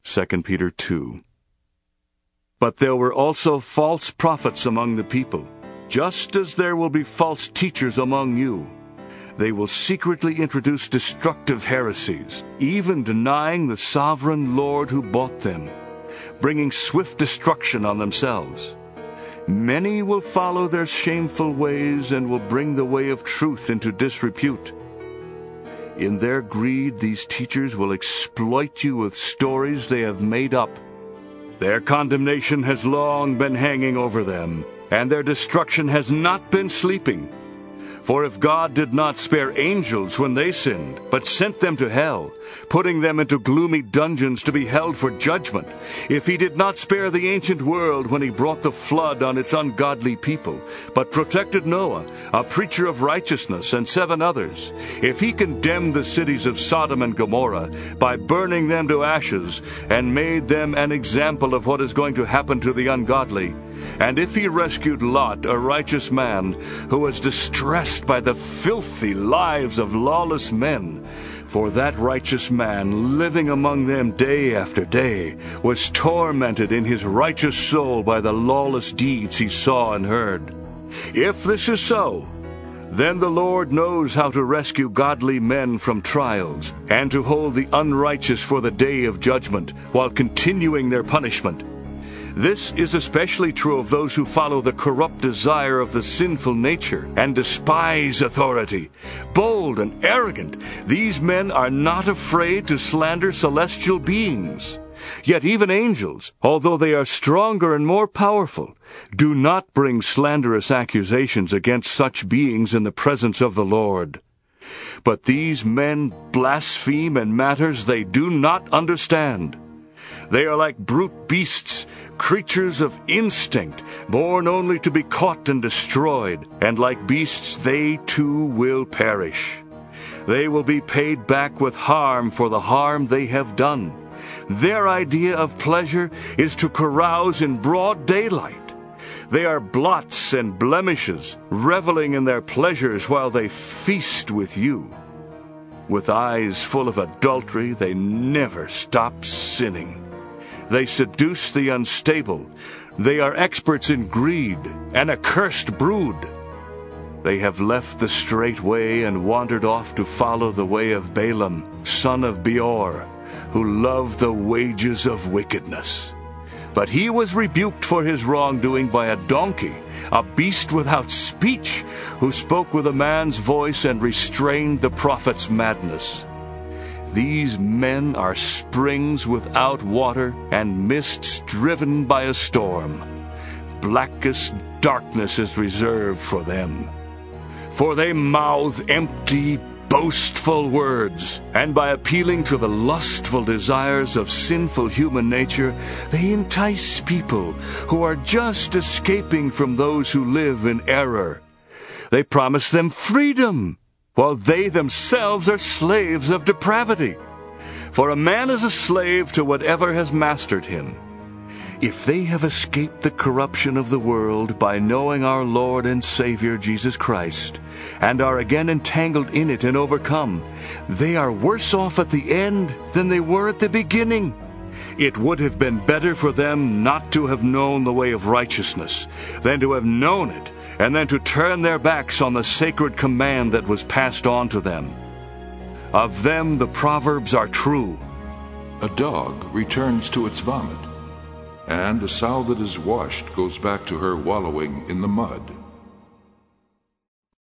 2 Peter 2. But there were also false prophets among the people, just as there will be false teachers among you. They will secretly introduce destructive heresies, even denying the sovereign Lord who bought them, bringing swift destruction on themselves. Many will follow their shameful ways and will bring the way of truth into disrepute. In their greed, these teachers will exploit you with stories they have made up. Their condemnation has long been hanging over them, and their destruction has not been sleeping. For if God did not spare angels when they sinned, but sent them to hell, putting them into gloomy dungeons to be held for judgment, if he did not spare the ancient world when he brought the flood on its ungodly people, but protected Noah, a preacher of righteousness, and 7 others, if he condemned the cities of Sodom and Gomorrah by burning them to ashes, and made them an example of what is going to happen to the ungodly, and if he rescued Lot, a righteous man, who was distressed by the filthy lives of lawless men, for that righteous man, living among them day after day, was tormented in his righteous soul by the lawless deeds he saw and heard. If this is so, then the Lord knows how to rescue godly men from trials, and to hold the unrighteous for the day of judgment, while continuing their punishment. This is especially true of those who follow the corrupt desire of the sinful nature and despise authority. Bold and arrogant, these men are not afraid to slander celestial beings. Yet even angels, although they are stronger and more powerful, do not bring slanderous accusations against such beings in the presence of the Lord. But these men blaspheme in matters they do not understand. They are like brute beasts, creatures of instinct, born only to be caught and destroyed, and like beasts they too will perish. They will be paid back with harm for the harm they have done. Their idea of pleasure is to carouse in broad daylight. They are blots and blemishes, reveling in their pleasures while they feast with you. With eyes full of adultery, they never stop sinning. They seduce the unstable. They are experts in greed, an accursed brood. They have left the straight way and wandered off to follow the way of Balaam, son of Beor, who loved the wages of wickedness. But he was rebuked for his wrongdoing by a donkey, a beast without speech, who spoke with a man's voice and restrained the prophet's madness. These men are springs without water and mists driven by a storm. Blackest darkness is reserved for them. For they mouth empty, boastful words, and by appealing to the lustful desires of sinful human nature, they entice people who are just escaping from those who live in error. They promise them freedom, while they themselves are slaves of depravity. For a man is a slave to whatever has mastered him. If they have escaped the corruption of the world by knowing our Lord and Savior Jesus Christ, and are again entangled in it and overcome, they are worse off at the end than they were at the beginning. It would have been better for them not to have known the way of righteousness, than to have known it, and then to turn their backs on the sacred command that was passed on to them. Of them the proverbs are true. A dog returns to its vomit, and a sow that is washed goes back to her wallowing in the mud.